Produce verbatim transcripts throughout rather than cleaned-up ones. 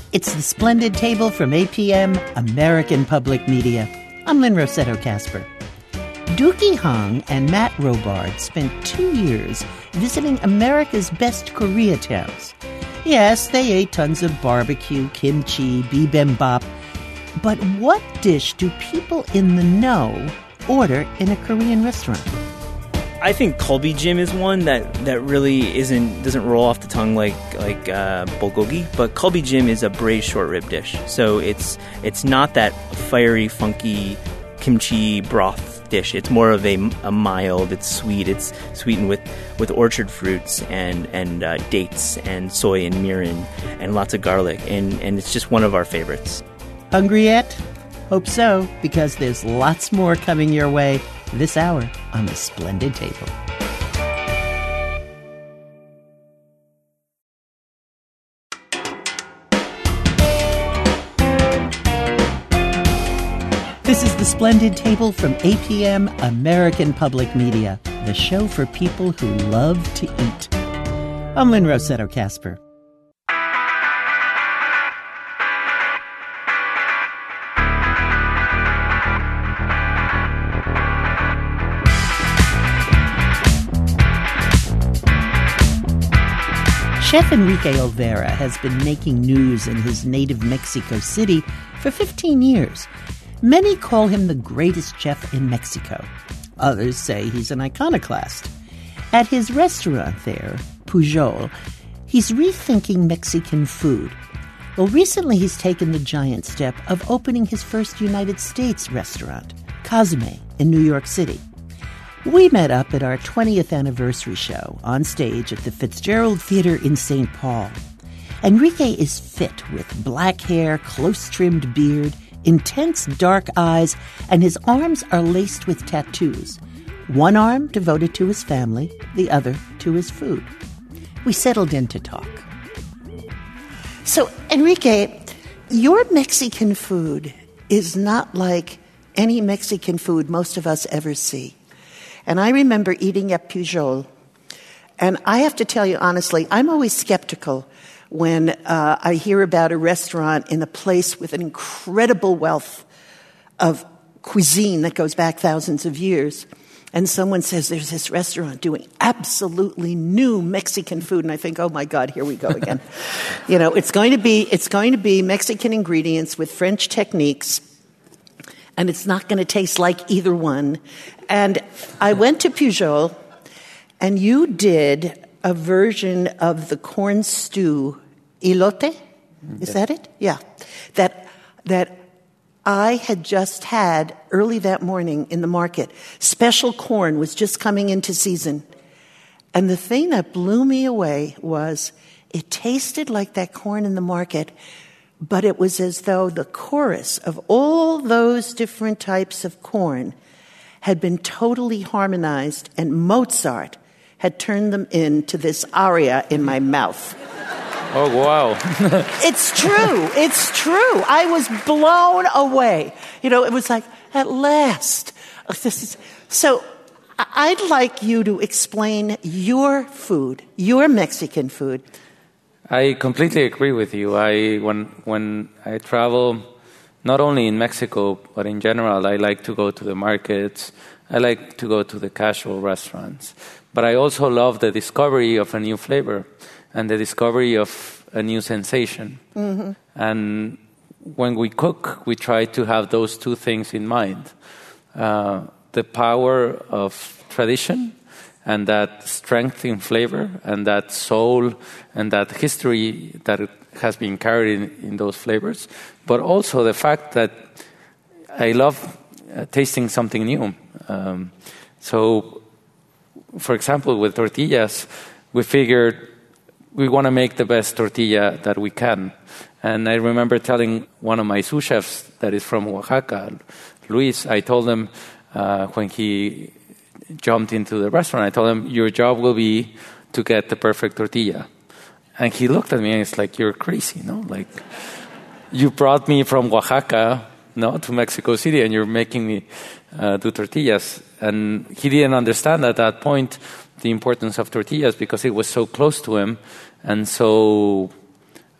It's the Splendid Table from A P M, American Public Media. I'm Lynn Rossetto Kasper. Doogie Hong and Matt Robard spent two years visiting America's best Koreatowns. Yes, they ate tons of barbecue, kimchi, bibimbap. But what dish do people in the know order in a Korean restaurant? I think Kolbijim is one that, that really isn't doesn't roll off the tongue like like uh, bulgogi, but Kolbijim is a braised short rib dish. So it's it's not that fiery, funky kimchi broth dish. It's more of a, a mild. It's sweet. It's sweetened with, with orchard fruits and and uh, dates and soy and mirin and lots of garlic, and and it's just one of our favorites. Hungry yet? Hope so, because there's lots more coming your way this hour on the Splendid Table. This is the Splendid Table from A P M, American Public Media, the show for people who love to eat. I'm Lynn Rossetto Kasper. Chef Enrique Olvera has been making news in his native Mexico City for fifteen years. Many call him the greatest chef in Mexico. Others say he's an iconoclast. At his restaurant there, Pujol, he's rethinking Mexican food. Well, recently he's taken the giant step of opening his first United States restaurant, Cosme, in New York City. We met up at our twentieth anniversary show on stage at the Fitzgerald Theater in Saint Paul. Enrique is fit with black hair, close-trimmed beard, intense dark eyes, and his arms are laced with tattoos. One arm devoted to his family, the other to his food. We settled in to talk. So, Enrique, your Mexican food is not like any Mexican food most of us ever see. And I remember eating at Pujol, and I have to tell you honestly, I'm always skeptical when uh, I hear about a restaurant in a place with an incredible wealth of cuisine that goes back thousands of years, and someone says there's this restaurant doing absolutely new Mexican food, and I think, oh my God, here we go again. You know, it's going to be it's going to be Mexican ingredients with French techniques, and it's not going to taste like either one. And I went to Pujol, and you did a version of the corn stew, elote? Is yes. that it? Yeah. That that I had just had early that morning in the market. Special corn was just coming into season. And the thing that blew me away was it tasted like that corn in the market, but it was as though the chorus of all those different types of corn had been totally harmonized, and Mozart had turned them into this aria in my mouth. Oh, wow. It's true. It's true. I was blown away. You know, it was like, at last. This is, so I'd like you to explain your food, your Mexican food. I completely agree with you. I when when I travel, not only in Mexico, but in general, I like to go to the markets. I like to go to the casual restaurants. But I also love the discovery of a new flavor and the discovery of a new sensation. Mm-hmm. And when we cook, we try to have those two things in mind. Uh, the power of tradition and that strength in flavor and that soul and that history that has been carried in, in those flavors. But also the fact that I love uh, tasting something new. Um, so, for example, with tortillas, we figured we want to make the best tortilla that we can. And I remember telling one of my sous chefs that is from Oaxaca, Luis, I told him uh, when he jumped into the restaurant, I told him, your job will be to get the perfect tortilla. And he looked at me and it's like, you're crazy, no? Like, you brought me from Oaxaca, no, to Mexico City, and you're making me uh, do tortillas. And he didn't understand at that point the importance of tortillas because it was so close to him and so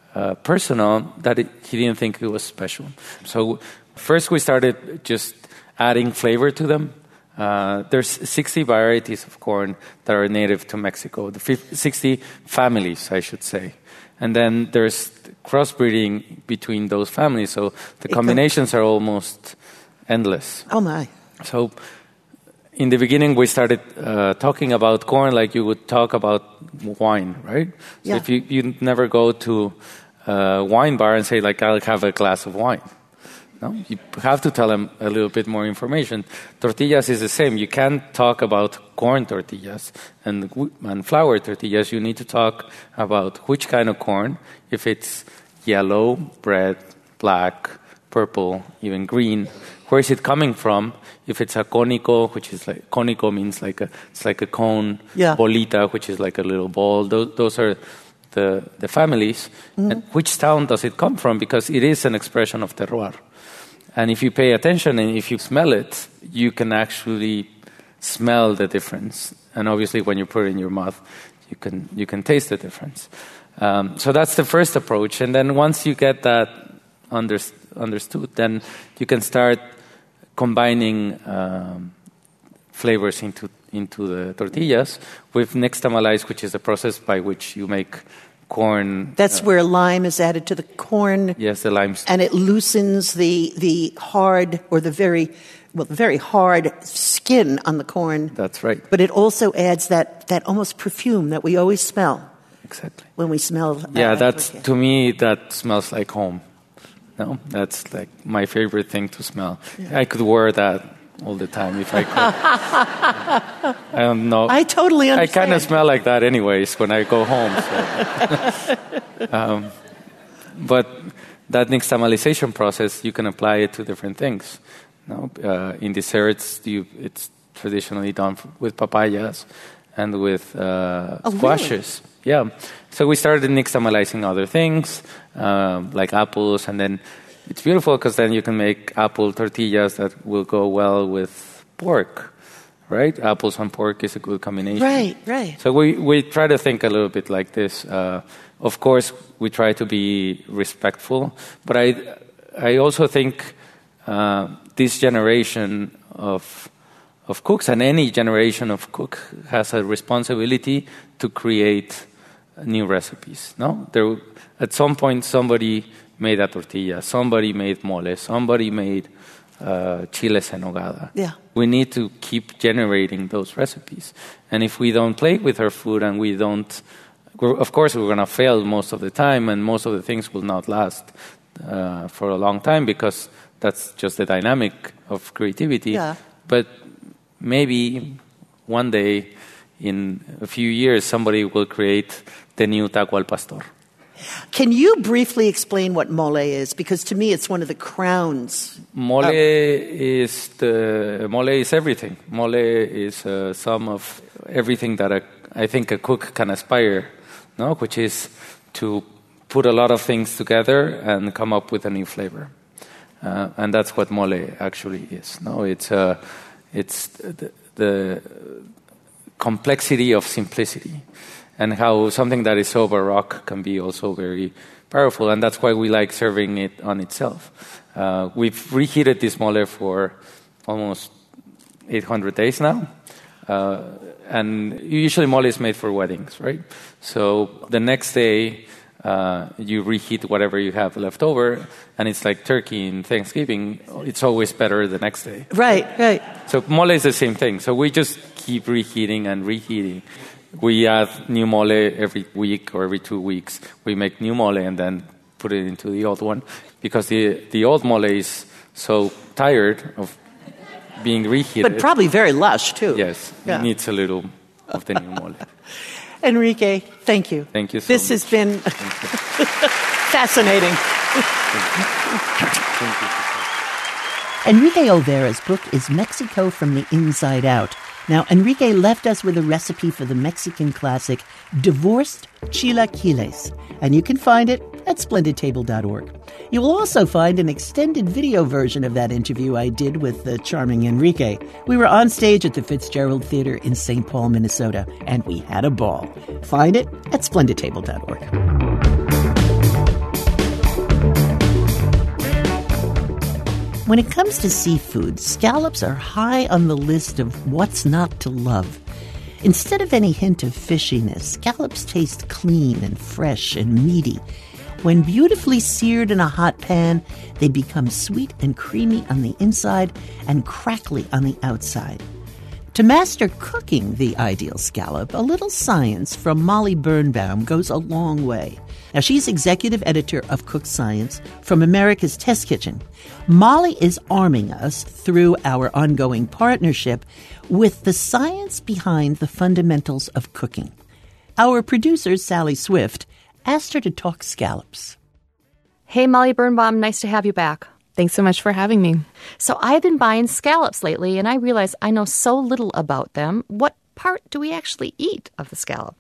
uh, personal that it, he didn't think it was special. So first we started just adding flavor to them. Uh, there's sixty varieties of corn that are native to Mexico, the sixty families, I should say. And then there's crossbreeding between those families, so the combinations are almost endless. Oh, my. So in the beginning, we started uh, talking about corn like you would talk about wine, right? So yeah. if you, you never go to a wine bar and say, like, I'll have a glass of wine. No, you have to tell them a little bit more information. Tortillas is the same. You can't talk about corn tortillas and, and flour tortillas. You need to talk about which kind of corn, if it's yellow, red, black, purple, even green. Where is it coming from? If it's a cónico, which is like, cónico means like a, it's like a cone. Yeah. Bolita, which is like a little ball. Those, those are the, the families. Mm-hmm. And which town does it come from? Because it is an expression of terroir. And if you pay attention and if you smell it, you can actually smell the difference. And obviously, when you put it in your mouth, you can you can taste the difference. Um, so that's the first approach. And then once you get that under, understood, then you can start combining um, flavors into into the tortillas with nixtamalize, which is the process by which you make corn. That's uh, where lime is added to the corn. Yes, the lime. And it loosens the the hard or the very well the very hard skin on the corn. That's right. But it also adds that, that almost perfume that we always smell. Exactly. When we smell. Yeah, uh, that's tortilla. to me that smells like home. No, that's like my favorite thing to smell. Yeah. I could wear that all the time if I could. I don't know. I totally understand. I kind of smell like that anyways when I go home. So. um, but that nixtamalization process, you can apply it to different things. No, uh, in desserts, you, it's traditionally done with papayas and with uh, oh, squashes. Really? Yeah. So we started nixtamalizing other things, um, like apples, and then it's beautiful because then you can make apple tortillas that will go well with pork, right? Apples and pork is a good combination. Right, right. So we, we try to think a little bit like this. Uh, of course, we try to be respectful, but I, I also think uh, this generation of of cooks and any generation of cook has a responsibility to create new recipes. No, there at some point somebody made a tortilla, somebody made mole, somebody made uh, chiles en nogada. Yeah. We need to keep generating those recipes, and if we don't play with our food and we don't, we're, of course, we're going to fail most of the time, and most of the things will not last uh, for a long time because that's just the dynamic of creativity. Yeah. But maybe one day, in a few years, somebody will create the new taco al pastor. Can you briefly explain what mole is? Because to me, it's one of the crowns. Mole of- is the mole is everything. Mole is a sum of everything that a, I think a cook can aspire, no, which is to put a lot of things together and come up with a new flavor, uh, and that's what mole actually is. No, it's a It's the, the complexity of simplicity and how something that is so baroque can be also very powerful. And that's why we like serving it on itself. Uh, we've reheated this mole for almost eight hundred days now. Uh, and usually mole is made for weddings, right? So the next day, Uh, you reheat whatever you have left over, and it's like turkey in Thanksgiving. It's always better the next day. Right, right. So mole is the same thing. So we just keep reheating and reheating. We add new mole every week or every two weeks. We make new mole and then put it into the old one because the the old mole is so tired of being reheated. But probably very lush, too. Yes, Yeah. it needs a little of the new mole. Enrique, thank you. Thank you so This much. has been fascinating. Thank you. Enrique Olvera's book is Mexico from the Inside Out. Now, Enrique left us with a recipe for the Mexican classic Divorced Chilaquiles, and you can find it at splendid table dot org. You will also find an extended video version of that interview I did with the charming Enrique. We were on stage at the Fitzgerald Theater in Saint Paul, Minnesota, and we had a ball. Find it at splendid table dot org. When it comes to seafood, scallops are high on the list of what's not to love. Instead of any hint of fishiness, scallops taste clean and fresh and meaty. When beautifully seared in a hot pan, they become sweet and creamy on the inside and crackly on the outside. To master cooking the ideal scallop, a little science from Molly Birnbaum goes a long way. Now, she's executive editor of Cook Science from America's Test Kitchen. Molly is arming us through our ongoing partnership with the science behind the fundamentals of cooking. Our producer, Sally Swift, asked her to talk scallops. Hey, Molly Birnbaum, nice to have you back. Thanks so much for having me. So I've been buying scallops lately, and I realize I know so little about them. What part do we actually eat of the scallop?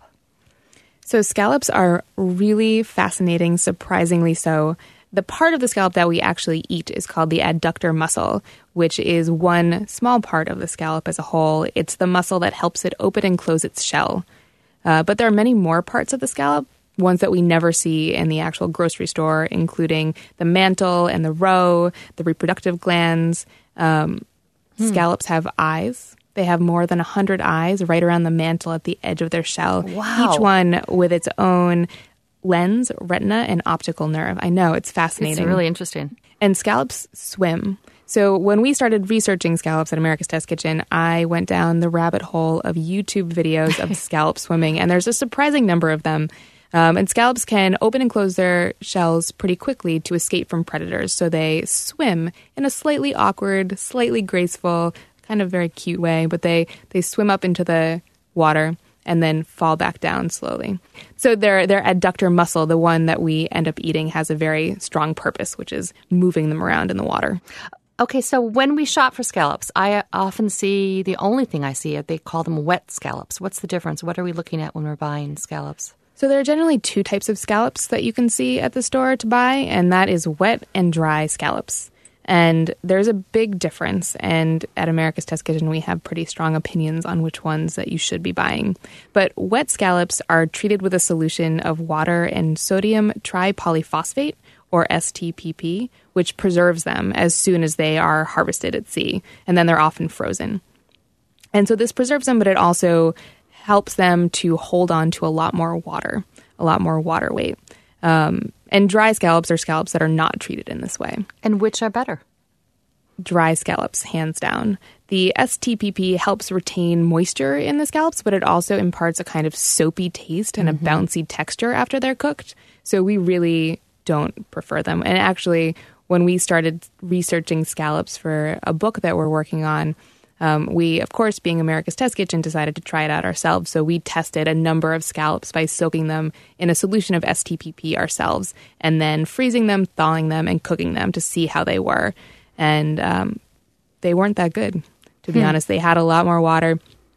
So scallops are really fascinating, surprisingly so. The part of the scallop that we actually eat is called the adductor muscle, which is one small part of the scallop as a whole. It's the muscle that helps it open and close its shell. Uh, but there are many more parts of the scallop, ones that we never see in the actual grocery store, including the mantle and the roe, the reproductive glands. Um, hmm. Scallops have eyes. They have more than one hundred eyes right around the mantle at the edge of their shell. Wow. Each one with its own lens, retina, and optical nerve. I know, it's fascinating. It's really interesting. And scallops swim. So when we started researching scallops at America's Test Kitchen, I went down the rabbit hole of YouTube videos of scallop swimming, and there's a surprising number of them. Um, and scallops can open and close their shells pretty quickly to escape from predators. So they swim in a slightly awkward, slightly graceful, kind of very cute way, but they, they swim up into the water and then fall back down slowly. So their their adductor muscle, the one that we end up eating, has a very strong purpose, which is moving them around in the water. Okay, so when we shop for scallops, I often see, the only thing I see, they call them wet scallops. What's the difference? What are we looking at when we're buying scallops? So there are generally two types of scallops that you can see at the store to buy, and that is wet and dry scallops. And there's a big difference, and at America's Test Kitchen, we have pretty strong opinions on which ones that you should be buying. But wet scallops are treated with a solution of water and sodium tripolyphosphate, or S T P P, which preserves them as soon as they are harvested at sea, and then they're often frozen. And so this preserves them, but it also helps them to hold on to a lot more water, a lot more water weight. Um, and dry scallops are scallops that are not treated in this way. And which are better? Dry scallops, hands down. The S T P P helps retain moisture in the scallops, but it also imparts a kind of soapy taste and mm-hmm. a bouncy texture after they're cooked. So we really don't prefer them. And actually, when we started researching scallops for a book that we're working on, Um, we, of course, being America's Test Kitchen, decided to try it out ourselves. So we tested a number of scallops by soaking them in a solution of S T P P ourselves and then freezing them, thawing them, and cooking them to see how they were. And um, they weren't that good, to be hmm. honest. They had a lot more water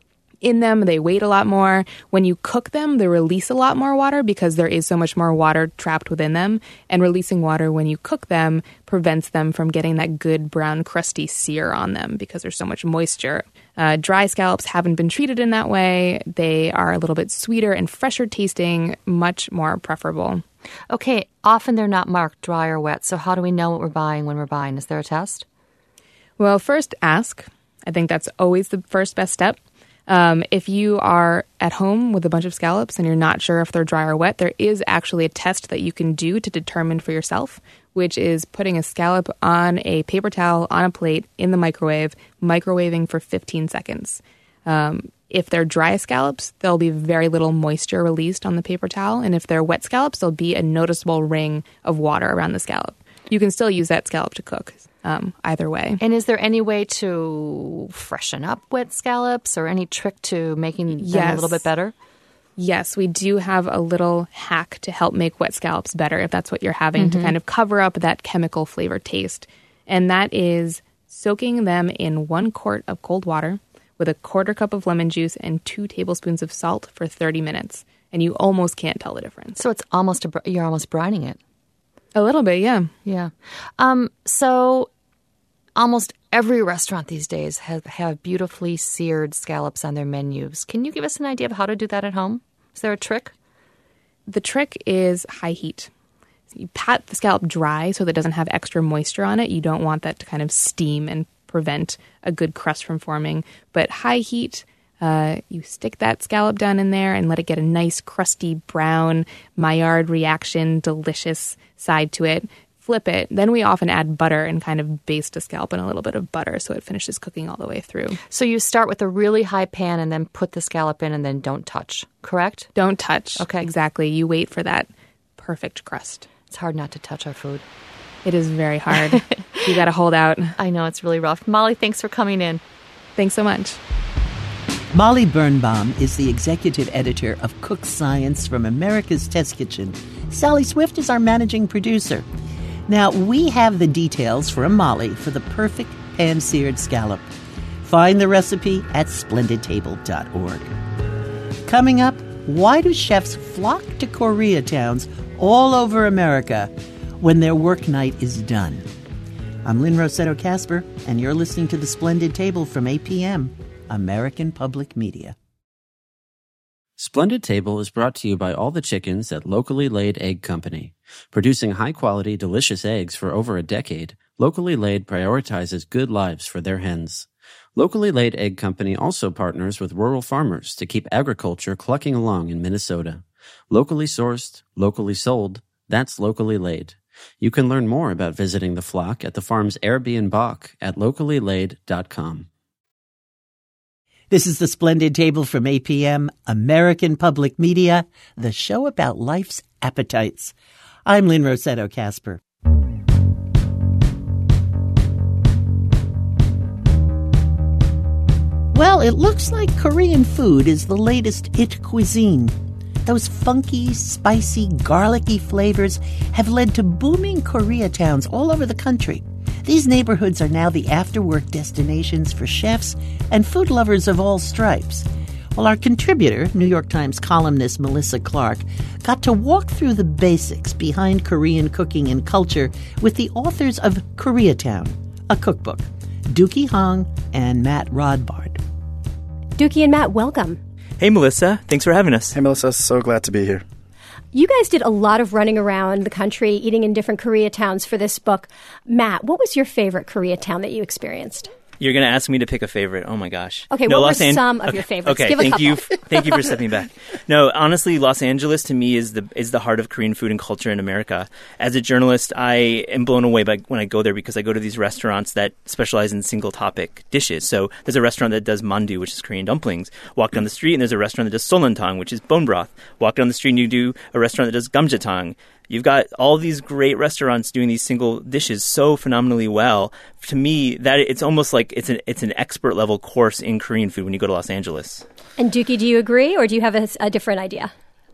in them. They weighed a lot more. When you cook them, they release a lot more water because there is so much more water trapped within them. And releasing water when you cook them prevents them from getting that good brown crusty sear on them because there's so much moisture. Uh, dry scallops haven't been treated in that way. They are a little bit sweeter and fresher tasting, much more preferable. Okay, often they're not marked dry or wet. So how do we know what we're buying when we're buying? Is there a test? Well, first ask. I think that's always the first best step. Um, if you are at home with a bunch of scallops and you're not sure if they're dry or wet, there is actually a test that you can do to determine for yourself, which is putting a scallop on a paper towel on a plate in the microwave, microwaving for fifteen seconds. Um, if they're dry scallops, there'll be very little moisture released on the paper towel. And if they're wet scallops, there'll be a noticeable ring of water around the scallop. You can still use that scallop to cook. Um, either way. And is there any way to freshen up wet scallops or any trick to making them yes. a little bit better? Yes, we do have a little hack to help make wet scallops better if that's what you're having, mm-hmm. to kind of cover up that chemical flavor taste. And that is soaking them in one quart of cold water with a quarter cup of lemon juice and two tablespoons of salt for thirty minutes. And you almost can't tell the difference. So it's almost a, you're almost brining it. A little bit, yeah. Yeah. Um, so almost every restaurant these days have, have beautifully seared scallops on their menus. Can you give us an idea of how to do that at home? Is there a trick? The trick is high heat. You pat the scallop dry so that it doesn't have extra moisture on it. You don't want that to kind of steam and prevent a good crust from forming. But high heat, uh, you stick that scallop down in there and let it get a nice crusty brown Maillard reaction, delicious side to it. Flip it. Then we often add butter and kind of baste a scallop in a little bit of butter so it finishes cooking all the way through. So you start with a really high pan and then put the scallop in and then don't touch, correct? Don't touch. Okay. Exactly. You wait for that perfect crust. It's hard not to touch our food. It is very hard. You got to hold out. I know, it's really rough. Molly, thanks for coming in. Thanks so much. Molly Birnbaum is the executive editor of Cook Science from America's Test Kitchen. Sally Swift is our managing producer. Now, we have the details from Molly for the perfect pan-seared scallop. Find the recipe at splendid table dot org. Coming up, why do chefs flock to Koreatowns all over America when their work night is done? I'm Lynn Rossetto Kasper, and you're listening to The Splendid Table from A P M, American Public Media. Splendid Table is brought to you by all the chickens at Locally Laid Egg Company. Producing high-quality, delicious eggs for over a decade, Locally Laid prioritizes good lives for their hens. Locally Laid Egg Company also partners with rural farmers to keep agriculture clucking along in Minnesota. Locally sourced, locally sold, that's Locally Laid. You can learn more about visiting the flock at the farm's Airbnb at locally laid dot com. This is The Splendid Table from A P M, American Public Media, the show about life's appetites. I'm Lynn Rossetto Kasper. Well, it looks like Korean food is the latest it cuisine. Those funky, spicy, garlicky flavors have led to booming Koreatowns all over the country. These neighborhoods are now the after-work destinations for chefs and food lovers of all stripes. Well, our contributor, New York Times columnist Melissa Clark, got to walk through the basics behind Korean cooking and culture with the authors of Koreatown, a cookbook, Dookie Hong and Matt Rodbard. Dookie and Matt, welcome. Hey, Melissa. Thanks for having us. Hey, Melissa. So glad to be here. You guys did a lot of running around the country, eating in different Koreatowns for this book. Matt, what was your favorite Koreatown that you experienced? You're going to ask me to pick a favorite. Oh, my gosh. Okay, no, what Los were An- some of okay, your favorites? Okay, Give a thank couple. you. Thank you for stepping back. No, honestly, Los Angeles to me is the is the heart of Korean food and culture in America. As a journalist, I am blown away by when I go there because I go to these restaurants that specialize in single topic dishes. So there's a restaurant that does mandu, which is Korean dumplings. Walk down the street and there's a restaurant that does solentang, which is bone broth. Walk down the street and you do a restaurant that does gamjatang. You've got all these great restaurants doing these single dishes so phenomenally well. To me, that it's almost like it's an it's an expert level course in Korean food when you go to Los Angeles. And Dookie, do you agree, or do you have a, a different idea?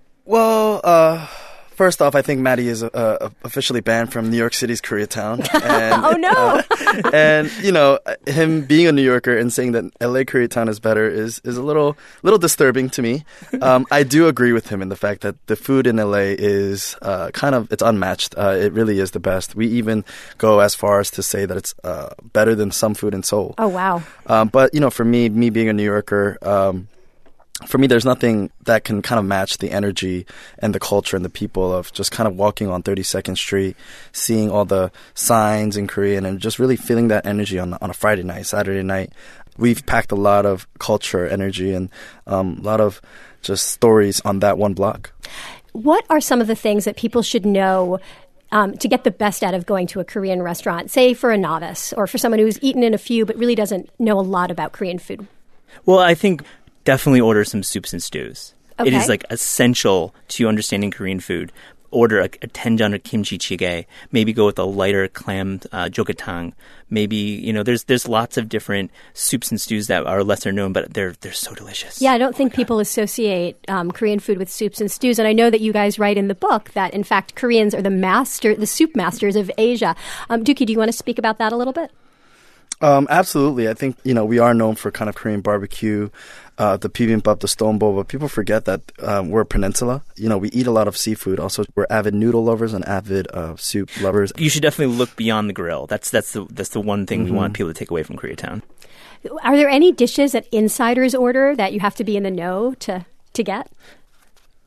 Well, uh, first off, I think Maddie is uh, uh, officially banned from New York City's Koreatown. And, oh, no. uh, and, you know, him being a New Yorker and saying that L A Koreatown is better is, is a little little disturbing to me. Um, I do agree with him in the fact that the food in L A is uh, kind of, it's unmatched. Uh, it really is the best. We even go as far as to say that it's uh, better than some food in Seoul. Oh, wow. Um, but, you know, for me, me being a New Yorker, um, for me, there's nothing that can kind of match the energy and the culture and the people of just kind of walking on thirty-second Street, seeing all the signs in Korean and just really feeling that energy on on a Friday night, Saturday night. We've packed a lot of culture, energy, and um, a lot of just stories on that one block. What are some of the things that people should know um, to get the best out of going to a Korean restaurant, say for a novice or for someone who's eaten in a few but really doesn't know a lot about Korean food? Well, I think definitely order some soups and stews. Okay. It is like essential to understanding Korean food. Order a, a tenjang or kimchi jjigae. Maybe go with a lighter clam uh, jokatang. Maybe, you know, there's there's lots of different soups and stews that are lesser known, but they're they're so delicious. Yeah, I don't think people associate um, Korean food with soups and stews. And I know that you guys write in the book that, in fact, Koreans are the master, the soup masters of Asia. Um, Dookie, do you want to speak about that a little bit? Um, absolutely. I think, you know, we are known for kind of Korean barbecue, uh, the bibimbap, the stone bowl, but people forget that um, we're a peninsula. You know, we eat a lot of seafood. Also, we're avid noodle lovers and avid uh, soup lovers. You should definitely look beyond the grill. That's that's the that's the one thing Mm-hmm. we want people to take away from Koreatown. Are there any dishes that insiders order that you have to be in the know to, to get?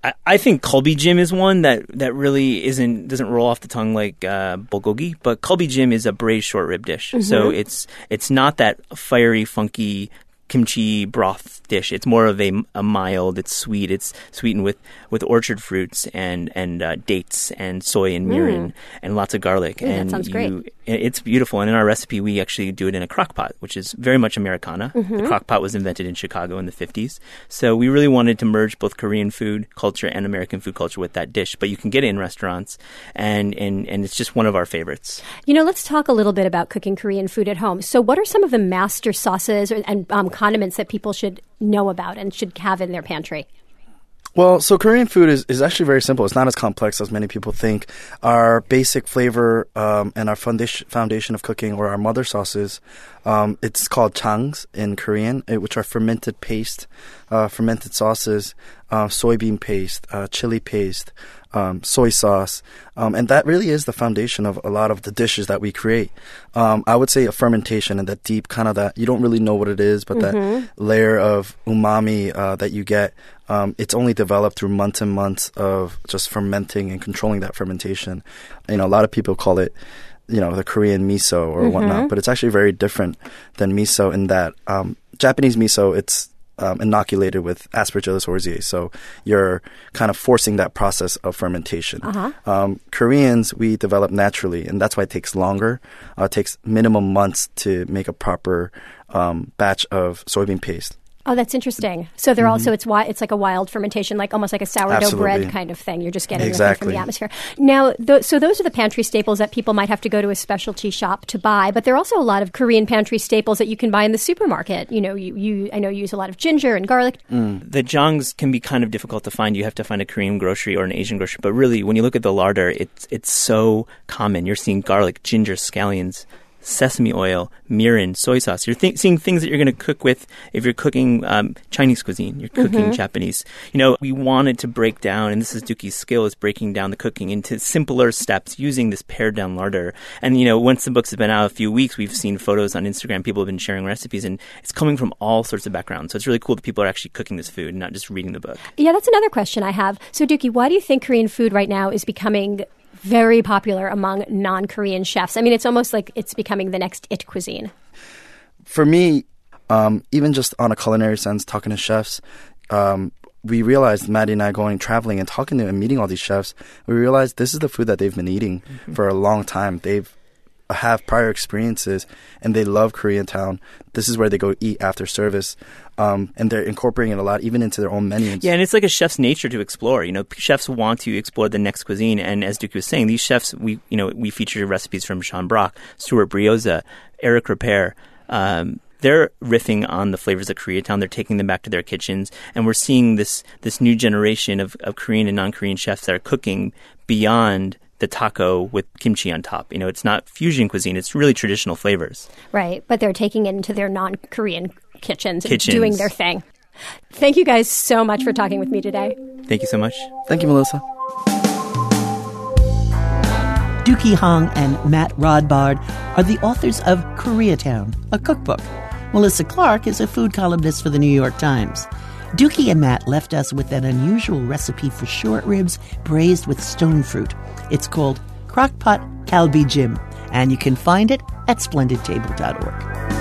I, I think Kalbi Jim is one that, that really isn't doesn't roll off the tongue like uh, bulgogi, but Kalbi Jim is a braised short rib dish. Mm-hmm. So it's it's not that fiery, funky kimchi broth dish. It's more of a, a mild. It's sweet. It's sweetened with, with orchard fruits and and uh, dates and soy and mirin mm. and lots of garlic. Ooh, and that sounds you, great. It's beautiful. And in our recipe, we actually do it in a crock pot, which is very much Americana. Mm-hmm. The crock pot was invented in Chicago in the fifties. So we really wanted to merge both Korean food culture and American food culture with that dish. But you can get it in restaurants, and, and, and it's just one of our favorites. You know, let's talk a little bit about cooking Korean food at home. So what are some of the master sauces or, and um, condiments that people should know about and should have in their pantry? Well, so Korean food is, is actually very simple. It's not as complex as many people think. Our basic flavor um, and our foundation foundation of cooking, or our mother sauces, um, it's called changs in Korean, which are fermented paste, uh, fermented sauces, uh, soybean paste, uh, chili paste, um, soy sauce. Um, and that really is the foundation of a lot of the dishes that we create. Um, I would say a fermentation and that deep kind of that, you don't really know what it is, but mm-hmm. that layer of umami uh, that you get, um, it's only developed through months and months of just fermenting and controlling that fermentation. You know, a lot of people call it, you know, the Korean miso or mm-hmm. whatnot, but it's actually very different than miso in that um, Japanese miso, it's Um, inoculated with Aspergillus oryzae. So you're kind of forcing that process of fermentation. Uh-huh. Um, Koreans, we develop naturally, and that's why it takes longer. Uh, it takes minimum months to make a proper um, batch of soybean paste. Oh, that's interesting. So they're Mm-hmm. also it's wi- it's like a wild fermentation, like almost like a sourdough Absolutely. bread kind of thing. You're just getting Exactly. everything from the atmosphere. Now, th- so those are the pantry staples that people might have to go to a specialty shop to buy. But there are also a lot of Korean pantry staples that you can buy in the supermarket. You know, you, you I know you use a lot of ginger and garlic. Mm. The jangs can be kind of difficult to find. You have to find a Korean grocery or an Asian grocery. But really, when you look at the larder, it's it's so common. You're seeing garlic, ginger, scallions, sesame oil, mirin, soy sauce. You're th- seeing things that you're going to cook with if you're cooking um, Chinese cuisine, you're cooking mm-hmm. Japanese. You know, we wanted to break down, and this is Dookie's skill, is breaking down the cooking into simpler steps using this pared down larder. And, you know, once the books have been out a few weeks, we've seen photos on Instagram. People have been sharing recipes, and it's coming from all sorts of backgrounds. So it's really cool that people are actually cooking this food and not just reading the book. Yeah, that's another question I have. So, Dookie, why do you think Korean food right now is becoming very popular among non-Korean chefs? I mean, it's almost like it's becoming the next it cuisine. For me, um, even just on a culinary sense, talking to chefs, um, we realized, Maddie and I going traveling and talking to and meeting all these chefs, we realized this is the food that they've been eating mm-hmm. for a long time. They've have prior experiences and they love Koreatown. This is where they go eat after service. Um, and they're incorporating it a lot, even into their own menus. Yeah, and it's like a chef's nature to explore. You know, chefs want to explore the next cuisine. And as Duke was saying, these chefs, we you know, we feature recipes from Sean Brock, Stuart Brioza, Eric Ripert. Um, they're riffing on the flavors of Koreatown. They're taking them back to their kitchens. And we're seeing this this new generation of, of Korean and non-Korean chefs that are cooking beyond the taco with kimchi on top. You know, it's not fusion cuisine. It's really traditional flavors. Right, but they're taking it into their non-Korean kitchens, kitchens. and doing their thing. Thank you guys so much for talking with me today. Thank you so much. Thank you, Melissa. Dookie Hong and Matt Rodbard are the authors of Koreatown, a cookbook. Melissa Clark is a food columnist for the New York Times. Dookie and Matt left us with an unusual recipe for short ribs braised with stone fruit. It's called Crockpot Kalbi Jim, and you can find it at splendid table dot org.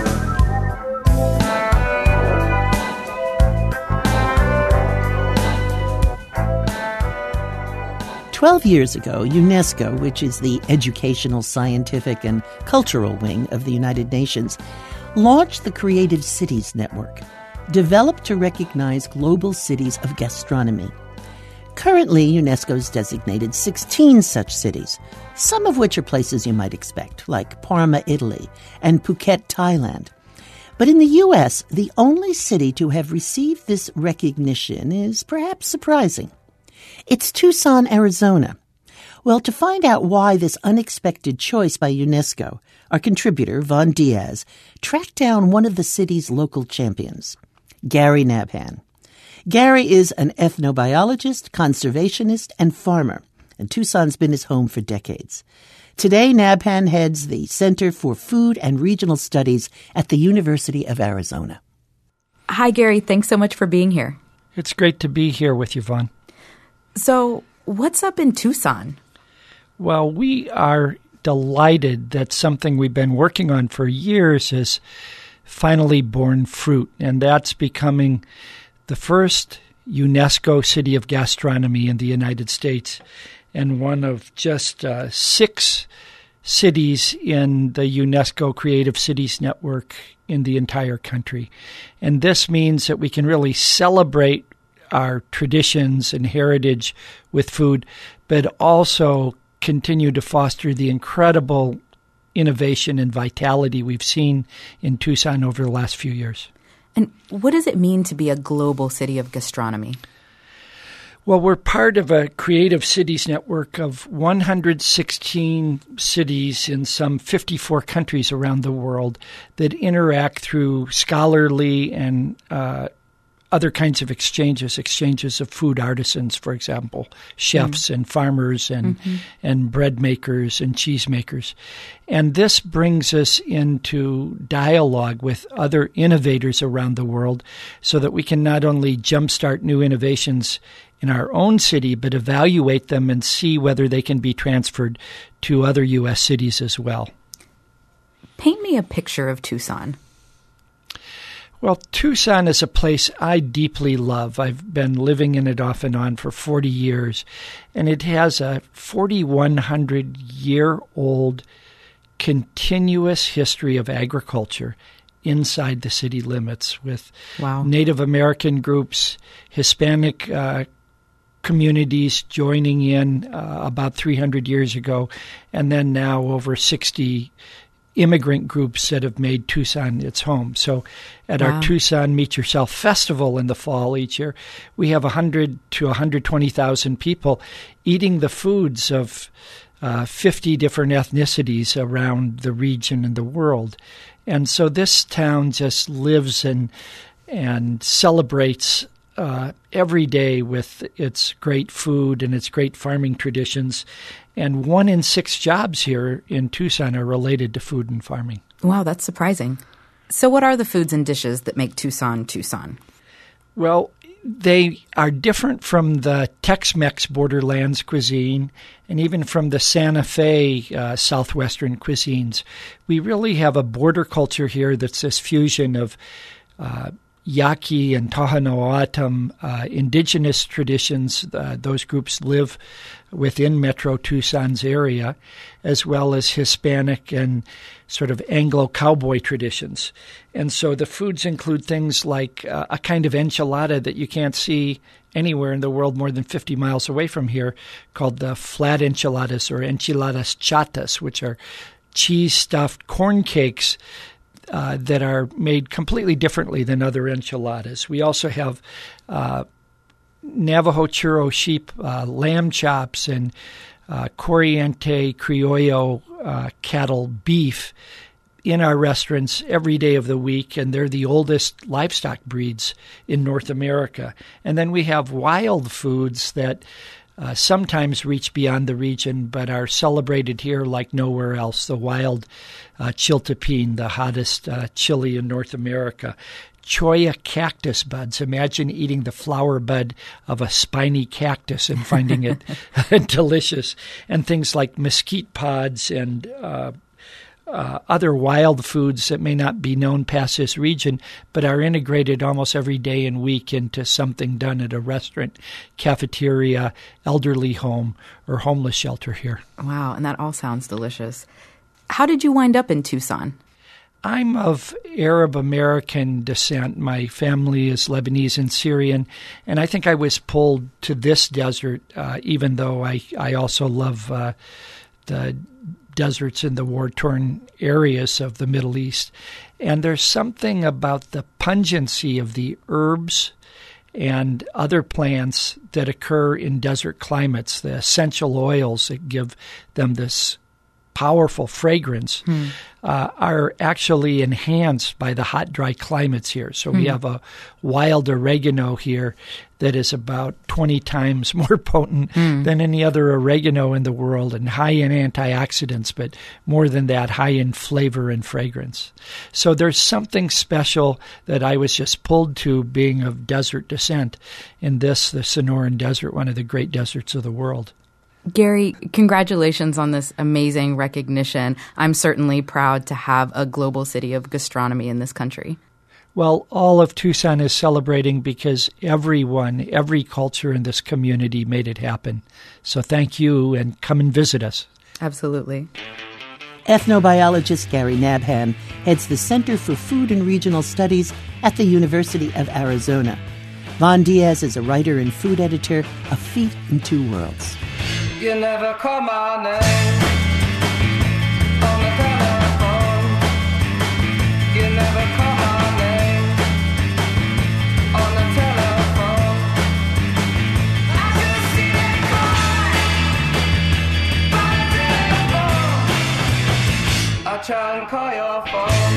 Twelve years ago, UNESCO, which is the educational, scientific, and cultural wing of the United Nations, launched the Creative Cities Network, developed to recognize global cities of gastronomy. Currently, UNESCO's designated sixteen such cities, some of which are places you might expect, like Parma, Italy, and Phuket, Thailand. But in the U S, the only city to have received this recognition is perhaps surprising. It's Tucson, Arizona. Well, to find out why this unexpected choice by UNESCO, our contributor, Vaughn Diaz, tracked down one of the city's local champions, Gary Nabhan. Gary is an ethnobiologist, conservationist, and farmer, and Tucson's been his home for decades. Today, Nabhan heads the Center for Food and Regional Studies at the University of Arizona. Hi, Gary. Thanks so much for being here. It's great to be here with you, Vaughn. So, what's up in Tucson? Well, we are delighted that something we've been working on for years has finally borne fruit, and that's becoming the first UNESCO City of Gastronomy in the United States, and one of just uh, six cities in the UNESCO Creative Cities Network in the entire country. And this means that we can really celebrate our traditions and heritage with food, but also continue to foster the incredible innovation and vitality we've seen in Tucson over the last few years. And what does it mean to be a global city of gastronomy? Well, we're part of a Creative Cities network of one hundred sixteen cities in some fifty-four countries around the world that interact through scholarly and uh, other kinds of exchanges, exchanges of food artisans, for example, chefs mm. and farmers and mm-hmm. and bread makers and cheese makers. And this brings us into dialogue with other innovators around the world so that we can not only jumpstart new innovations in our own city, but evaluate them and see whether they can be transferred to other U S cities as well. Paint me a picture of Tucson. Well, Tucson is a place I deeply love. I've been living in it off and on for forty years, and it has a forty-one hundred year old continuous history of agriculture inside the city limits with wow. Native American groups, Hispanic uh, communities joining in uh, about three hundred years ago, and then now over sixty immigrant groups that have made Tucson its home. So at wow. our Tucson Meet Yourself Festival in the fall each year, we have one hundred to one hundred twenty thousand people eating the foods of uh, fifty different ethnicities around the region and the world. And so this town just lives and, and celebrates uh, every day with its great food and its great farming traditions. And one in six jobs here in Tucson are related to food and farming. Wow, that's surprising. So what are the foods and dishes that make Tucson, Tucson? Well, they are different from the Tex-Mex borderlands cuisine and even from the Santa Fe uh, southwestern cuisines. We really have a border culture here that's this fusion of uh, Yaqui and Tohono O'odham uh, indigenous traditions. Uh, those groups live within Metro Tucson's area, as well as Hispanic and sort of Anglo-cowboy traditions. And so the foods include things like uh, a kind of enchilada that you can't see anywhere in the world more than fifty miles away from here, called the flat enchiladas or enchiladas chatas, which are cheese-stuffed corn cakes Uh, that are made completely differently than other enchiladas. We also have uh, Navajo churro sheep uh, lamb chops and uh, Corriente Criollo uh, cattle beef in our restaurants every day of the week, and they're the oldest livestock breeds in North America. And then we have wild foods that Uh, sometimes reach beyond the region, but are celebrated here like nowhere else. The wild uh, chiltepín, the hottest uh, chili in North America. Cholla cactus buds. Imagine eating the flower bud of a spiny cactus and finding it delicious. And things like mesquite pods and uh, uh, other wild foods that may not be known past this region, but are integrated almost every day and week into something done at a restaurant, cafeteria, elderly home, or homeless shelter here. Wow, and that all sounds delicious. How did you wind up in Tucson? I'm of Arab American descent. My family is Lebanese and Syrian, and I think I was pulled to this desert, uh, even though I, I also love uh, the deserts in the war-torn areas of the Middle East. And there's something about the pungency of the herbs and other plants that occur in desert climates, the essential oils that give them this powerful fragrance Hmm. uh, are actually enhanced by the hot, dry climates here. So we Hmm. have a wild oregano here that is about twenty times more potent Hmm. than any other oregano in the world, and high in antioxidants, but more than that, high in flavor and fragrance. So there's something special that I was just pulled to, being of desert descent, in this, the Sonoran Desert, one of the great deserts of the world. Gary, congratulations on this amazing recognition. I'm certainly proud to have a global city of gastronomy in this country. Well, all of Tucson is celebrating because everyone, every culture in this community made it happen. So thank you, and come and visit us. Absolutely. Ethnobiologist Gary Nabhan heads the Center for Food and Regional Studies at the University of Arizona. Von Diaz is a writer and food editor of Feet in Two Worlds. You never call my name on the telephone. You never call my name on the telephone. I just see that cry by the telephone. I try and call your phone,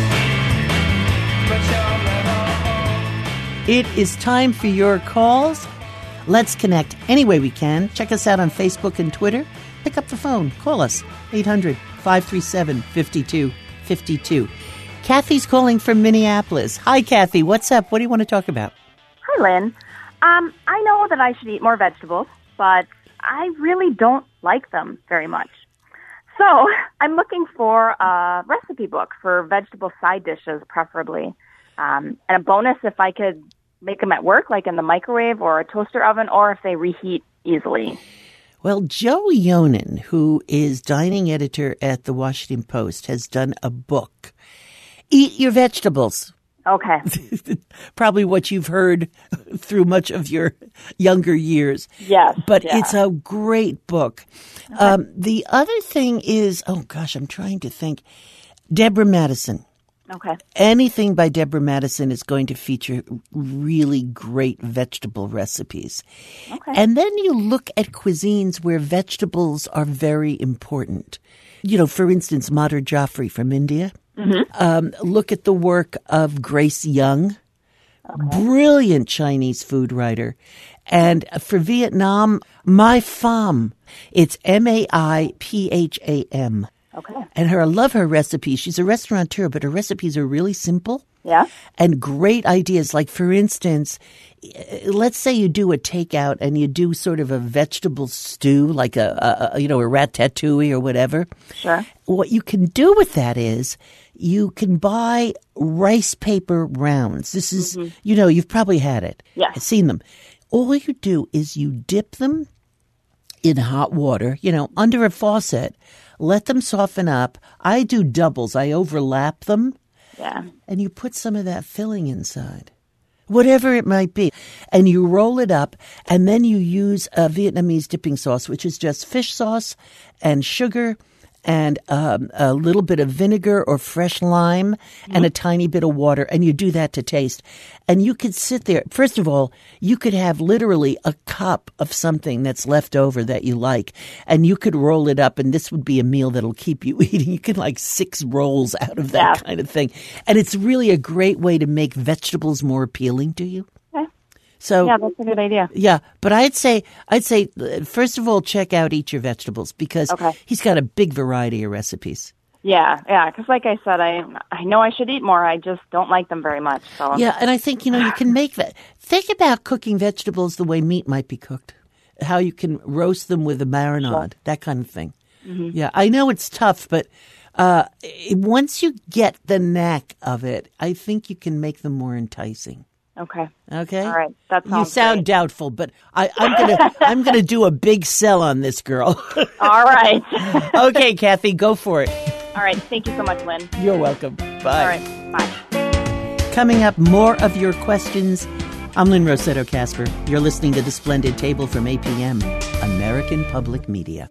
but you're never home. It is time for your calls. Let's connect any way we can. Check us out on Facebook and Twitter. Pick up the phone. Call us, eight hundred, five three seven, five two five two. Kathy's calling from Minneapolis. Hi, Kathy. What's up? What do you want to talk about? Hi, Lynn. Um, I know that I should eat more vegetables, but I really don't like them very much. So I'm looking for a recipe book for vegetable side dishes, preferably. Um, and a bonus if I could make them at work, like in the microwave or a toaster oven, or if they reheat easily. Well, Joe Yonan, who is dining editor at the Washington Post, has done a book, Eat Your Vegetables. Okay. Probably what you've heard through much of your younger years. Yes. But yeah. it's a great book. Okay. Um, the other thing is, oh gosh, I'm trying to think. Deborah Madison. Okay. Anything by Deborah Madison is going to feature really great vegetable recipes. Okay. And then you look at cuisines where vegetables are very important. You know, for instance, Madhur Jaffrey from India. Mm-hmm. Um, look at the work of Grace Young, okay. brilliant Chinese food writer. And for Vietnam, Mai Pham. It's M A I P H A M. Okay. And her, I love her recipes. She's a restaurateur, but her recipes are really simple. Yeah. And great ideas. Like, for instance, let's say you do a takeout and you do sort of a vegetable stew, like a, a you know, a ratatouille or whatever. Sure. What you can do with that is you can buy rice paper rounds. This is, mm-hmm. you know, you've probably had it. Yeah. I've seen them. All you do is you dip them in hot water, you know, under a faucet. Let them soften up. I do doubles. I overlap them. Yeah. And you put some of that filling inside, whatever it might be. And you roll it up, and then you use a Vietnamese dipping sauce, which is just fish sauce and sugar and um, a little bit of vinegar or fresh lime mm-hmm. and a tiny bit of water, and you do that to taste. And you could sit there. First of all, you could have literally a cup of something that's left over that you like, and you could roll it up, and this would be a meal that'll keep you eating. You could like six rolls out of that yeah. kind of thing. And it's really a great way to make vegetables more appealing to you. Okay. So, yeah, that's a good idea. Yeah, but I'd say, I'd say, first of all, check out Eat Your Vegetables, because okay. he's got a big variety of recipes. Yeah, yeah, because like I said, I I know I should eat more. I just don't like them very much. So yeah, and I think, you know, you can make that. Think about cooking vegetables the way meat might be cooked, how you can roast them with a marinade, sure. that kind of thing. Mm-hmm. Yeah, I know it's tough, but uh, once you get the knack of it, I think you can make them more enticing. Okay. Okay. All right. That sounds You sound great. doubtful, but I, I'm gonna I'm gonna do a big sell on this girl. All right. Okay, Kathy, go for it. All right. Thank you so much, Lynn. You're welcome. Bye. All right. Bye. Coming up, more of your questions. I'm Lynn Rossetto Kasper. You're listening to The Splendid Table from A P M, American Public Media.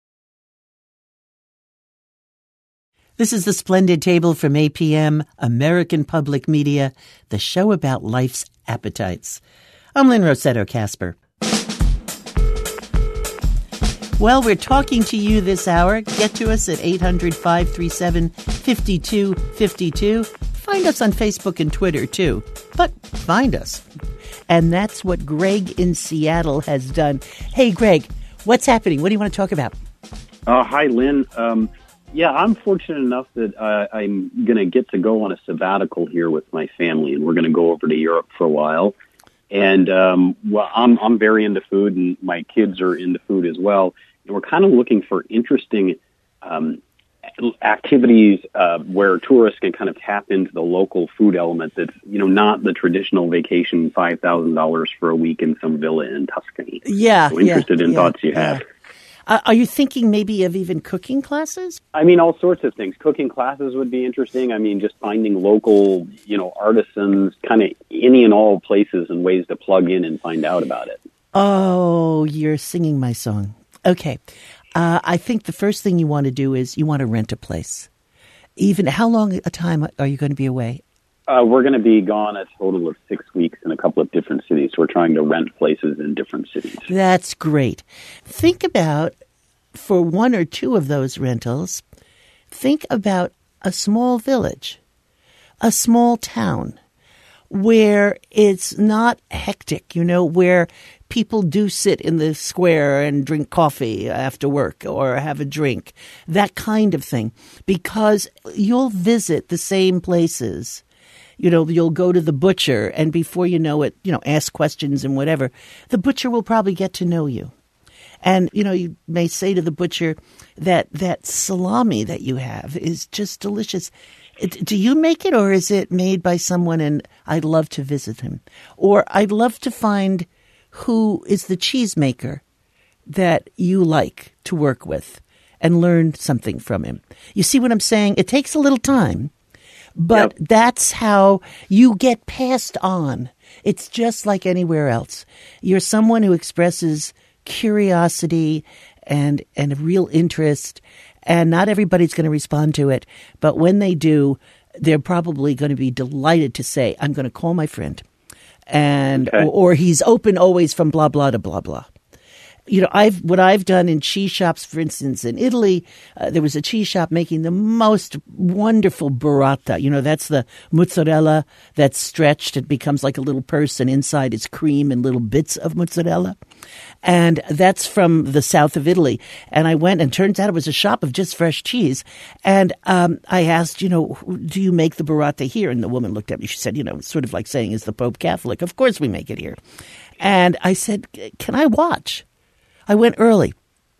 This is The Splendid Table from A P M, American Public Media, the show about life's appetites. I'm Lynn Rossetto Kasper. Well, we're talking to you this hour. Get to us at eight hundred, five three seven, five two five two. Find us on Facebook and Twitter, too. But find us. And that's what Greg in Seattle has done. Hey, Greg, what's happening? What do you want to talk about? Uh, hi, Lynn. Um, yeah, I'm fortunate enough that uh, I'm going to get to go on a sabbatical here with my family, and we're going to go over to Europe for a while. And um, well, I'm I'm very into food, and my kids are into food as well. And we're kind of looking for interesting um, activities uh, where tourists can kind of tap into the local food element. That's, you know, not the traditional vacation five thousand dollars for a week in some villa in Tuscany. Yeah, so interested yeah, in yeah, thoughts you yeah. have. Uh, are you thinking maybe of even cooking classes? I mean, all sorts of things. Cooking classes would be interesting. I mean, just finding local, you know, artisans, kind of any and all places and ways to plug in and find out about it. Oh, you're singing my song. Okay. Uh, I think the first thing you want to do is you want to rent a place. Even how long a time are you going to be away? Uh, we're going to be gone a total of six weeks in a couple of different cities. We're trying to rent places in different cities. That's great. Think about, for one or two of those rentals, think about a small village, a small town, where it's not hectic, you know, where people do sit in the square and drink coffee after work or have a drink, that kind of thing, because you'll visit the same places. You know, you'll go to the butcher, and before you know it, you know, ask questions and whatever. The butcher will probably get to know you. And, you know, you may say to the butcher that that salami that you have is just delicious. It, do you make it, or is it made by someone, and I'd love to visit him? Or I'd love to find who is the cheesemaker that you like to work with and learn something from him. You see what I'm saying? It takes a little time. But yep. That's how you get passed on. It's just like anywhere else. You're someone who expresses curiosity and and a real interest, and not everybody's going to respond to it. But when they do, they're probably going to be delighted to say, I'm going to call my friend. And okay. or, or he's open always from blah, blah to blah, blah. You know, I've what I've done in cheese shops, for instance, in Italy, uh, there was a cheese shop making the most wonderful burrata. You know, that's the mozzarella that's stretched. It becomes like a little person. Inside is cream and little bits of mozzarella. And that's from the south of Italy. And I went, and turns out it was a shop of just fresh cheese. And um, I asked, you know, do you make the burrata here? And the woman looked at me. She said, you know, it's sort of like saying, is the Pope Catholic? Of course we make it here. And I said, can I watch? I went early.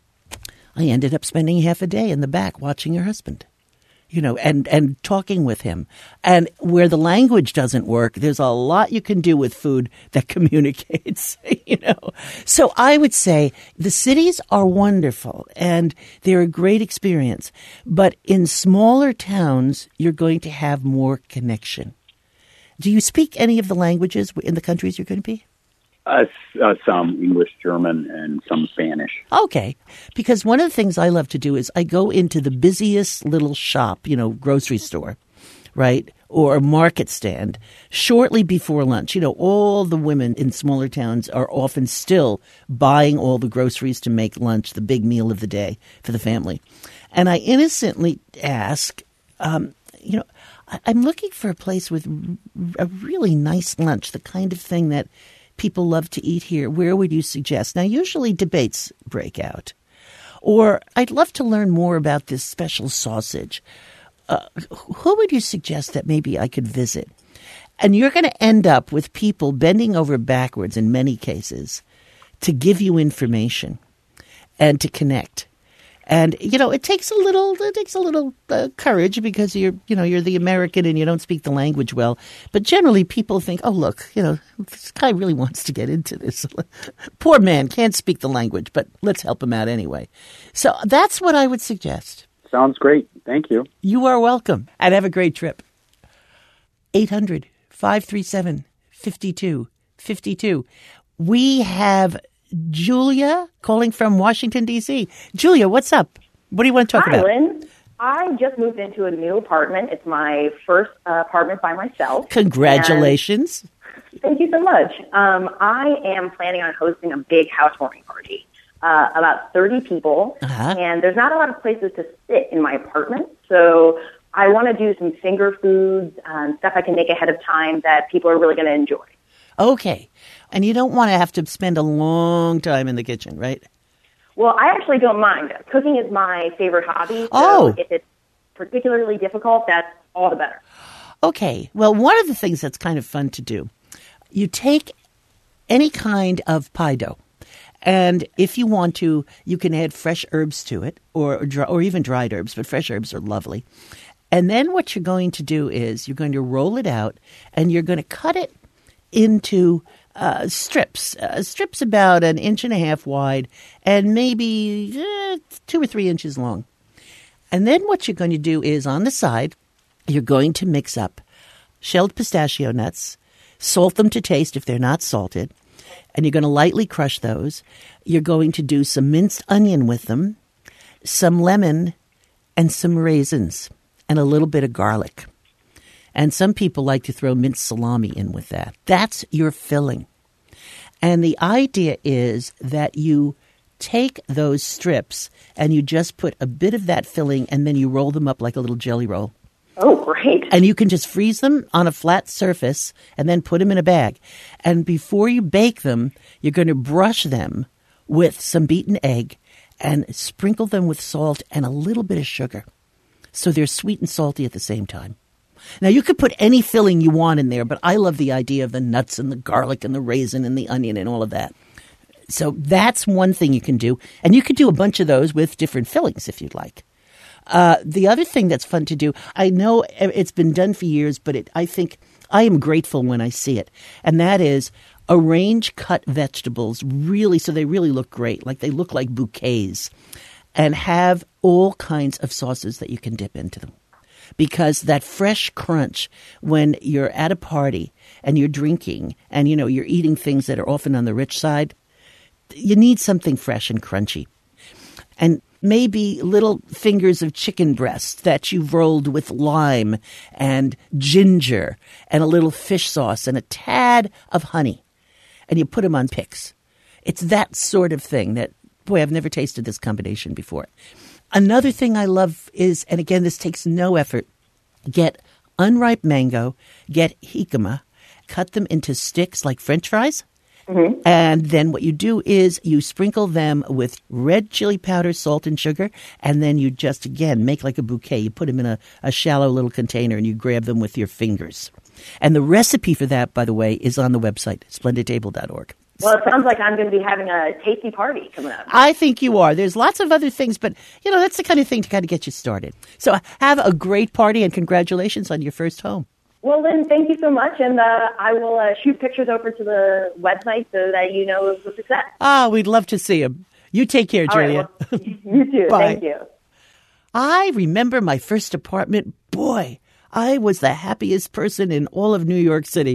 I ended up spending half a day in the back watching her husband, you know, and, and talking with him. And where the language doesn't work, there's a lot you can do with food that communicates, you know. So I would say the cities are wonderful and they're a great experience. But in smaller towns, you're going to have more connection. Do you speak any of the languages in the countries you're going to be? Uh, uh, some English, German, and some Spanish. Okay. Because one of the things I love to do is I go into the busiest little shop, you know, grocery store, right, or a market stand shortly before lunch. You know, all the women in smaller towns are often still buying all the groceries to make lunch, the big meal of the day for the family. And I innocently ask, um, you know, I- I'm looking for a place with a really nice lunch, the kind of thing that people love to eat here. Where would you suggest? Now, usually debates break out. Or I'd love to learn more about this special sausage. Uh, who would you suggest that maybe I could visit? And you're going to end up with people bending over backwards in many cases to give you information and to connect. And, you know, it takes a little, it takes a little uh, courage because you're, you know, you're the American and you don't speak the language well. But generally people think, oh, look, you know, this guy really wants to get into this. Poor man can't speak the language, but let's help him out anyway. So that's what I would suggest. Sounds great. Thank you. You are welcome. And have a great trip. eight hundred, five three seven, five two five two. We have Julia calling from Washington, D C Julia, what's up? What do you want to talk Hi, about? Hi, Lynn. I just moved into a new apartment. It's my first uh, apartment by myself. Congratulations. And thank you so much. Um, I am planning on hosting a big housewarming party. uh, about thirty people, Uh-huh. and there's not a lot of places to sit in my apartment. So I want to do some finger foods, um, stuff I can make ahead of time that people are really going to enjoy. Okay. And you don't want to have to spend a long time in the kitchen, right? Well, I actually don't mind. Cooking is my favorite hobby. So Oh. if it's particularly difficult, that's all the better. Okay. Well, one of the things that's kind of fun to do, you take any kind of pie dough, and if you want to, you can add fresh herbs to it, or or, dry, or even dried herbs, but fresh herbs are lovely. And then what you're going to do is you're going to roll it out, and you're going to cut it into uh, strips, uh, strips about an inch and a half wide and maybe eh, two or three inches long. And then what you're going to do is on the side, you're going to mix up shelled pistachio nuts, salt them to taste if they're not salted, and you're going to lightly crush those. You're going to do some minced onion with them, some lemon, and some raisins, and a little bit of garlic. And some people like to throw minced salami in with that. That's your filling. And the idea is that you take those strips and you just put a bit of that filling and then you roll them up like a little jelly roll. Oh, great. And you can just freeze them on a flat surface and then put them in a bag. And before you bake them, you're going to brush them with some beaten egg and sprinkle them with salt and a little bit of sugar. So they're sweet and salty at the same time. Now, you could put any filling you want in there, but I love the idea of the nuts and the garlic and the raisin and the onion and all of that. So that's one thing you can do. And you could do a bunch of those with different fillings if you'd like. Uh, the other thing that's fun to do, I know it's been done for years, but it, I think I am grateful when I see it. And that is arrange cut vegetables really so they really look great, like they look like bouquets, and have all kinds of sauces that you can dip into them. Because that fresh crunch when you're at a party and you're drinking and, you know, you're eating things that are often on the rich side, you need something fresh and crunchy. And maybe little fingers of chicken breast that you've rolled with lime and ginger and a little fish sauce and a tad of honey. And you put them on picks. It's that sort of thing that, boy, I've never tasted this combination before. Another thing I love is, and again, this takes no effort, get unripe mango, get jicama, cut them into sticks like French fries. Mm-hmm. And then what you do is you sprinkle them with red chili powder, salt, and sugar, and then you just, again, make like a bouquet. You put them in a, a shallow little container, and you grab them with your fingers. And the recipe for that, by the way, is on the website, splendid table dot org. Well, it sounds like I'm going to be having a tasty party coming up. I think you are. There's lots of other things, but, you know, that's the kind of thing to kind of get you started. So have a great party, and congratulations on your first home. Well, Lynn, thank you so much, and uh, I will uh, shoot pictures over to the website so that you know of the success. Ah, we'd love to see them. You take care, All right, Julia. well, you too. Bye. Thank you. I remember my first apartment. Boy, I was the happiest person in all of New York City.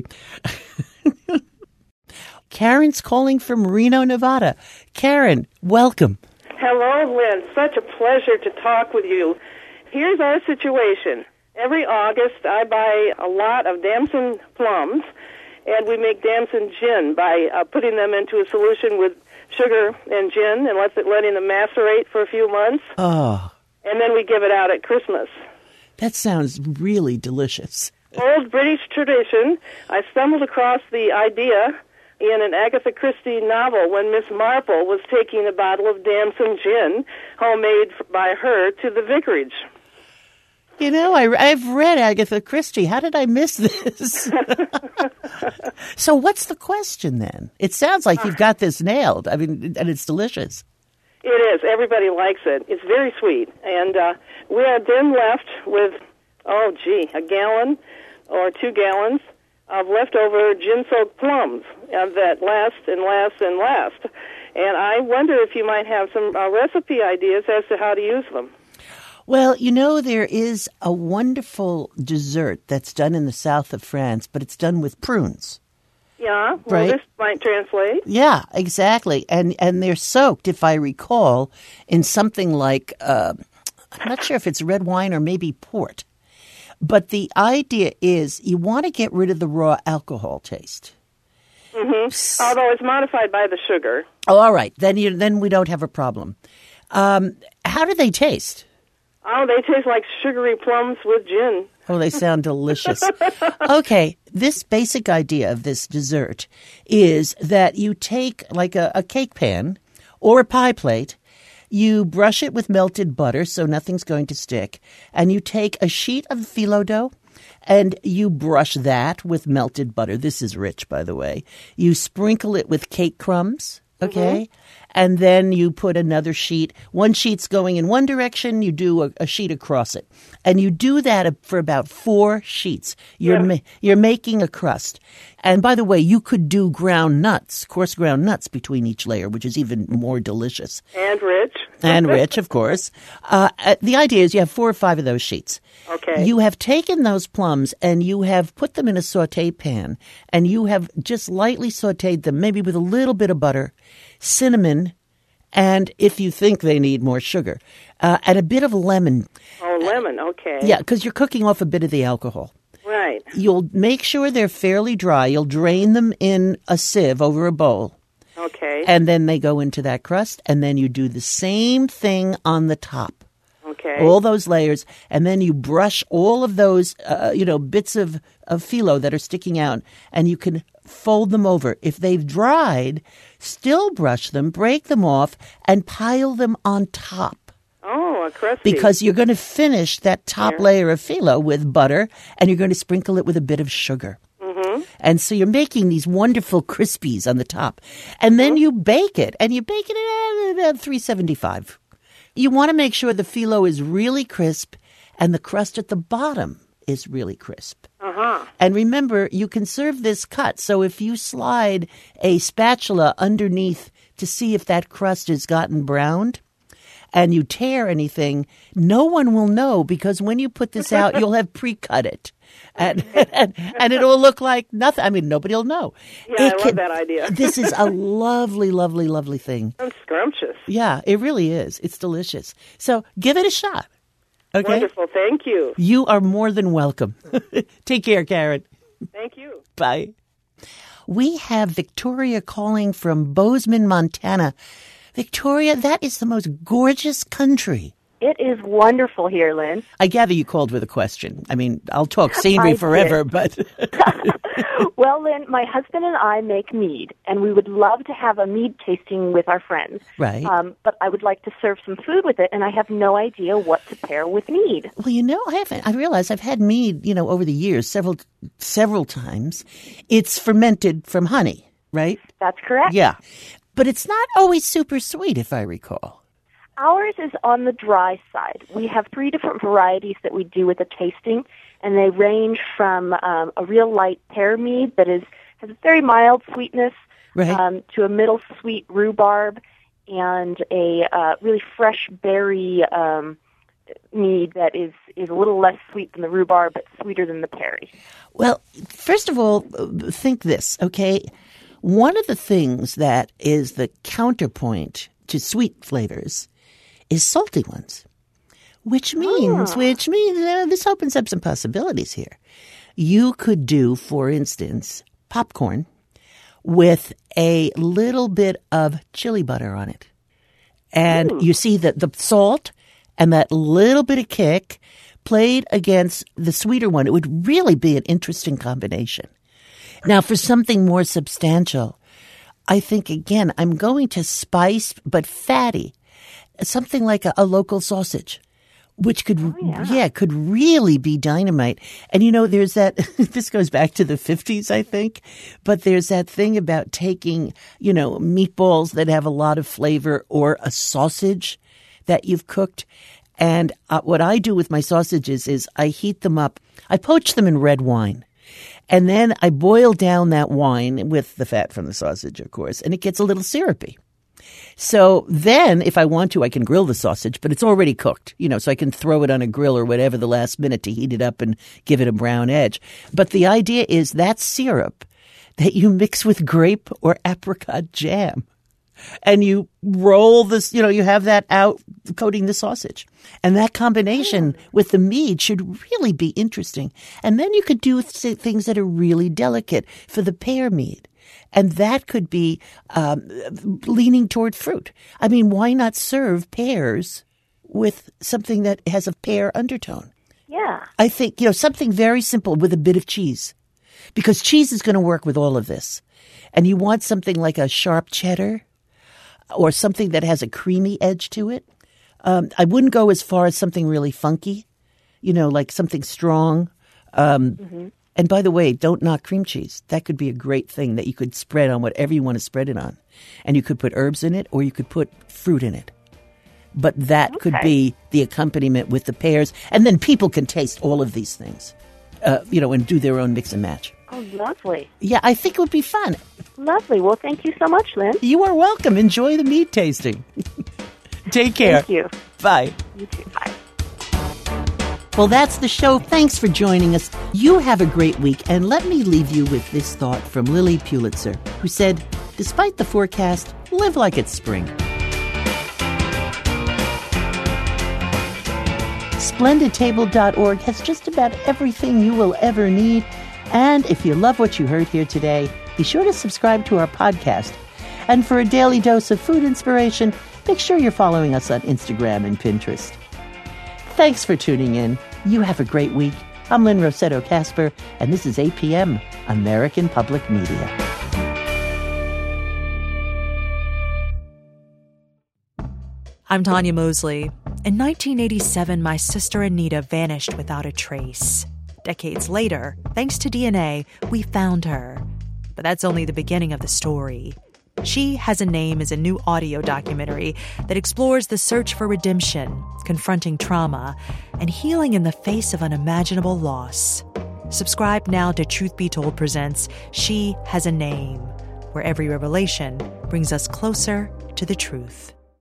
Karen's calling from Reno, Nevada. Karen, welcome. Hello, Lynn. Such a pleasure to talk with you. Here's our situation. Every August, I buy a lot of damson plums, and we make damson gin by uh, putting them into a solution with sugar and gin and let it, letting them macerate for a few months. Oh, And then we give it out at Christmas. that sounds really delicious. Old British tradition. I stumbled across the idea in an Agatha Christie novel when Miss Marple was taking a bottle of damson gin, homemade by her, to the vicarage. You know, I, I've read Agatha Christie. How did I miss this? So what's the question then? It sounds like you've got this nailed. I mean, and it's delicious. It is. Everybody likes it. It's very sweet. And uh, we are then left with, oh, gee, a gallon or two gallons of leftover gin-soaked plums uh, that last and last and last. And I wonder if you might have some uh, recipe ideas as to how to use them. Well, you know, there is a wonderful dessert that's done in the south of France, but it's done with prunes. Yeah, well, Right. this might translate. Yeah, exactly. And and they're soaked, if I recall, in something like, uh, I'm not sure if it's red wine or maybe port. But the idea is you want to get rid of the raw alcohol taste. Mm-hmm. Although it's modified by the sugar. Oh, all right. Then you then we don't have a problem. Um, how do they taste? Oh, they taste like sugary plums with gin. Oh, they sound delicious. Okay, this basic idea of this dessert is that you take like a, a cake pan or a pie plate, you brush it with melted butter so nothing's going to stick, and you take a sheet of phyllo dough and you brush that with melted butter. This is rich, by the way. You sprinkle it with cake crumbs, okay? Mm-hmm. And then you put another sheet. One sheet's going in one direction. You do a, a sheet across it. And you do that for about four sheets. You're Yeah. ma- you're making a crust. And by the way, you could do ground nuts, coarse ground nuts between each layer, which is even more delicious. And rich. And rich, of course. Uh, uh, the idea is you have four or five of those sheets. Okay. You have taken those plums and you have put them in a saute pan, and you have just lightly sauteed them, maybe with a little bit of butter, cinnamon, and if you think they need more sugar, uh, and a bit of lemon. Oh, lemon, okay. Yeah, because you're cooking off a bit of the alcohol. Right. You'll make sure they're fairly dry. You'll drain them in a sieve over a bowl. Okay. And then they go into that crust, and then you do the same thing on the top. Okay. All those layers, and then you brush all of those, uh, you know, bits of, of phyllo that are sticking out, and you can fold them over. If they've dried, still brush them, break them off, and pile them on top. Oh, a crusty. Because you're going to finish that top Yeah. layer of phyllo with butter, and you're going to sprinkle it with a bit of sugar. Mm-hmm. And so you're making these wonderful crispies on the top. And then you bake it, and you bake it at about three seventy-five. You want to make sure the phyllo is really crisp and the crust at the bottom is really crisp. Uh-huh. And remember, you can serve this cut. So if you slide a spatula underneath to see if that crust has gotten browned, and you tear anything, no one will know, because when you put this out, you'll have pre-cut it. And, and and it will look like nothing. I mean, nobody will know. Yeah, It I love can- that idea. This is a lovely, lovely, lovely thing. I'm scrumptious. Yeah, it really is. It's delicious. So give it a shot. Okay? Wonderful. Thank you. You are more than welcome. Take care, Karen. Thank you. Bye. We have Victoria calling from Bozeman, Montana. Victoria, that is the most gorgeous country. It is wonderful here, Lynn. I gather you called with a question. I mean, I'll talk scenery I forever, did. but Well, Lynn, my husband and I make mead, and we would love to have a mead tasting with our friends. Right. Um, but I would like to serve some food with it, and I have no idea what to pair with mead. well, you know, I haven't. I realize I've had mead, you know, over the years, several, several times. It's fermented from honey, right? That's correct. Yeah, but it's not always super sweet, if I recall. Ours is on the dry side. We have three different varieties that we do with a tasting, and they range from um, a real light pear mead that is has a very mild sweetness Right. um, to a middle sweet rhubarb, and a uh, really fresh berry um, mead that is, is a little less sweet than the rhubarb but sweeter than the perry. Well, first of all, uh, think this, okay? One of the things that is the counterpoint to sweet flavors is salty ones, which means, Ah. which means uh, this opens up some possibilities here. You could do, for instance, popcorn with a little bit of chili butter on it. And you see that the salt and that little bit of kick played against the sweeter one. It would really be an interesting combination. Now, for something more substantial, I think, again, I'm going to spice but fatty, something like a, a local sausage, which could, yeah. yeah, could really be dynamite. And, you know, there's that, this goes back to the fifties, I think, but there's that thing about taking, you know, meatballs that have a lot of flavor or a sausage that you've cooked. And uh, what I do with my sausages is I heat them up. I poach them in red wine. And then I boil down that wine with the fat from the sausage, of course, and it gets a little syrupy. So then, if I want to, I can grill the sausage, but it's already cooked, you know, so I can throw it on a grill or whatever the last minute to heat it up and give it a brown edge. But the idea is that syrup that you mix with grape or apricot jam. And you roll this, you know, you have that out coating the sausage. And that combination with the mead should really be interesting. And then you could do th- things that are really delicate for the pear mead. And that could be um, leaning toward fruit. I mean, why not serve pears with something that has a pear undertone? Yeah. I think, you know, something very simple with a bit of cheese. Because cheese is going to work with all of this. And you want something like a sharp cheddar or something that has a creamy edge to it. Um, I wouldn't go as far as something really funky, you know, like something strong. Um, mm-hmm. And by the way, don't knock cream cheese. That could be a great thing that you could spread on whatever you want to spread it on. And you could put herbs in it or you could put fruit in it. But that okay. could be the accompaniment with the pears. And then people can taste all of these things, uh, you know, and do their own mix and match. Oh, lovely. Yeah, I think it would be fun. Lovely. Well, thank you so much, Lynn. You are welcome. Enjoy the mead tasting. Take care. Thank you. Bye. You too. Bye. Well, that's the show. Thanks for joining us. You have a great week. And let me leave you with this thought from Lily Pulitzer, who said, despite the forecast, live like it's spring. Splendid Table dot org has just about everything you will ever need. And if you love what you heard here today, be sure to subscribe to our podcast. And for a daily dose of food inspiration, make sure you're following us on Instagram and Pinterest. Thanks for tuning in. You have a great week. I'm Lynn Rossetto Kasper, and this is A P M, American Public Media. I'm Tanya Mosley. In nineteen eighty-seven, my sister Anita vanished without a trace. Decades later, thanks to D N A, we found her. But that's only the beginning of the story. She Has a Name is a new audio documentary that explores the search for redemption, confronting trauma, and healing in the face of unimaginable loss. Subscribe now to Truth Be Told presents She Has a Name, where every revelation brings us closer to the truth.